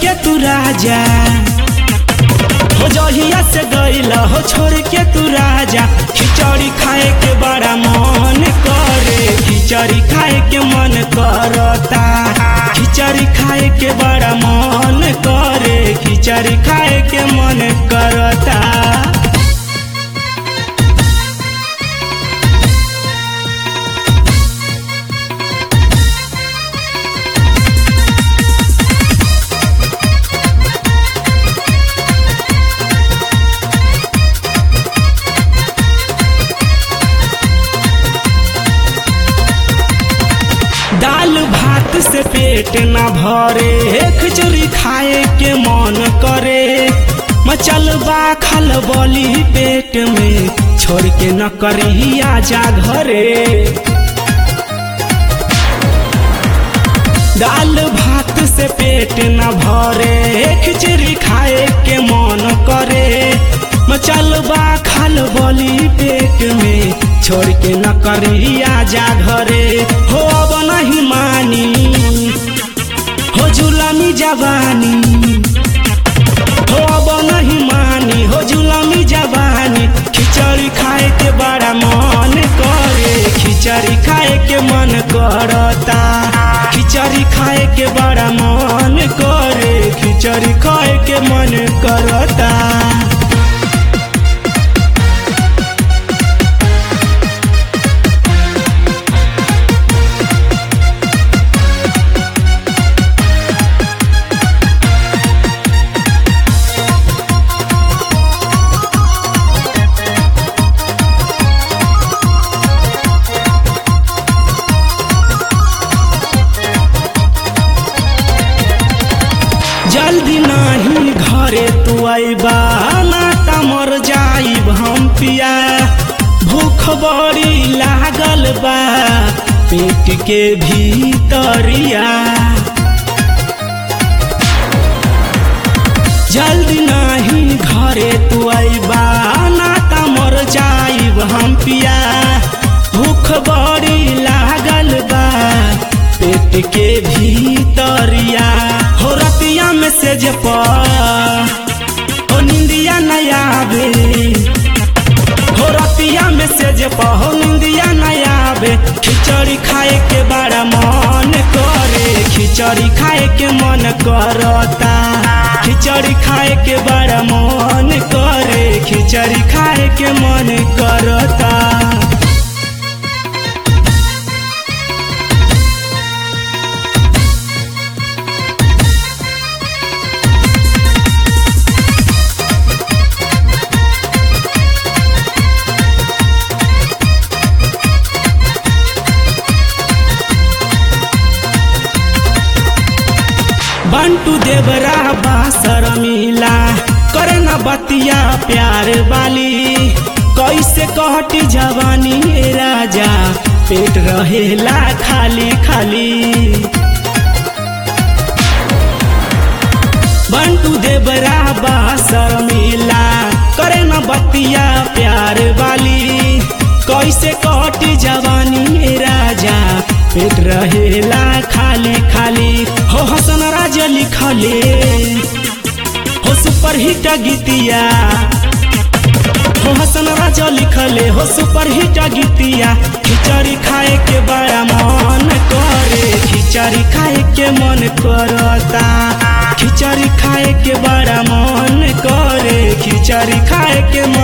के तू राजा हो जहिया से गईला हो छोड़ के तू राजा। खिचड़ी खाए के बड़ा मन करे, खिचड़ी खाए के मन करता, खिचड़ी खाए के बड़ा मन करे, खिचड़ी खाए के मन करता। दाल भात से पेट ना भरे, खिचड़ी खाए के मन करे। मचल बा खलबली पेट में, छोड़ के न करी आजा घरे। दाल भात से पेट न भरे, खिचड़ी खाए के मन करे। मचल बा खलबली पेट में, छोड़ के न करी आजा घरे। हो अब नहीं मानी हो जुलमी जवानी, हो अब नहीं मानी हो जुलमी जवानी। खिचड़ी खाए के बड़ा मन करे, खिचड़ी खाए के मन करता, खिचड़ी खाए के बड़ा मन करे, खिचड़ी खाए के मन करता। जल्दी नहीं घरे तू आइबा, ना त मर जाइब हम पिया। भूख बड़ी लागल बा पेट के भीतरिया। जल्दी नहीं घरे तू आइबा, ना त मर जाइब हम पिया। भूख बड़ी लागल बा पेट के भीतरिया। हो रतिया में से जप हो निंदिया नहीं आवे, हो रतिया में से जप हो निंदिया नहीं आवे। खिचड़ी खाए के बड़ा मन करे, खिचड़ी खाए के मन करता, खिचड़ी खाए के बड़ा मन करे, खिचड़ी खाए के मन करता। बंटू देवरा बासर मिला करे न बतिया प्यार वाली। कैसे कहटी जवानी राजा पेट रहेला खाली खाली। बंटू देवरा बासर मिला करे न बतिया प्यार वाली। कैसे कहटी जवानी राजा पेट रहेला खाली खाली। हो हसन राजा लिखले हो सुपर हिट गीतिया, हो हसन राजा लिखले हो सुपर हिट गीतिया। खिचड़ी खाए के बड़ा मन करे, खिचड़ी खाए के मन करता, खिचड़ी खाए के बड़ा मन करे, खिचड़ी खाए के मन